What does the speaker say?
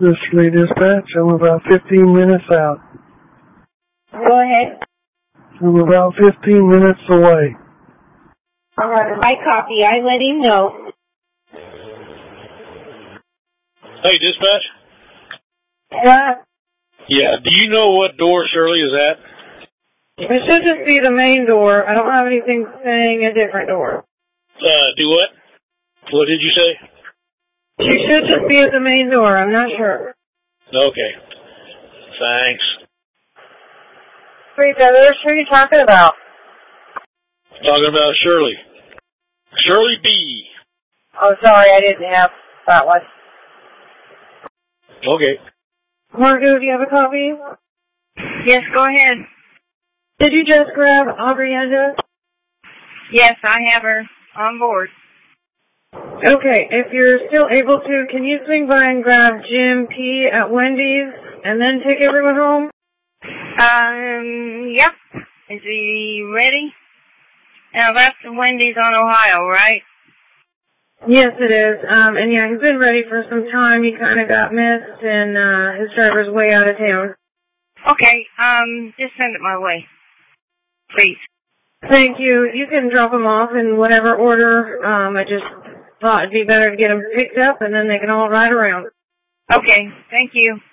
This is Lee Dispatch. I'm about 15 minutes out. Go ahead. I'm about 15 minutes away. All right. I copy. I let him know. Hey, Dispatch? What? Yeah, do you know what door Shirley is at? It should just be the main door. I don't have anything saying a different door. Do what? What did you say? She should just be at the main door. I'm not sure. Okay. Thanks. Wait, Heather, who are you talking about? Talking about Shirley. Shirley B. Oh, sorry, I didn't have that one. Okay. Margo, do you have a copy? Yes, go ahead. Did you just grab Aubrianda? Yes, I have her on board. Okay, if you're still able to, can you swing by and grab Jim P. at Wendy's and then take everyone home? Yep. Is he ready? Now, that's the Wendy's on Ohio, right? Yes, it is. And yeah, he's been ready for some time. He kind of got missed, and his driver's way out of town. Okay, just send it my way. Please. Thank you. You can drop him off in whatever order. I just thought it'd be better to get him picked up, and then they can all ride around. Okay, thank you.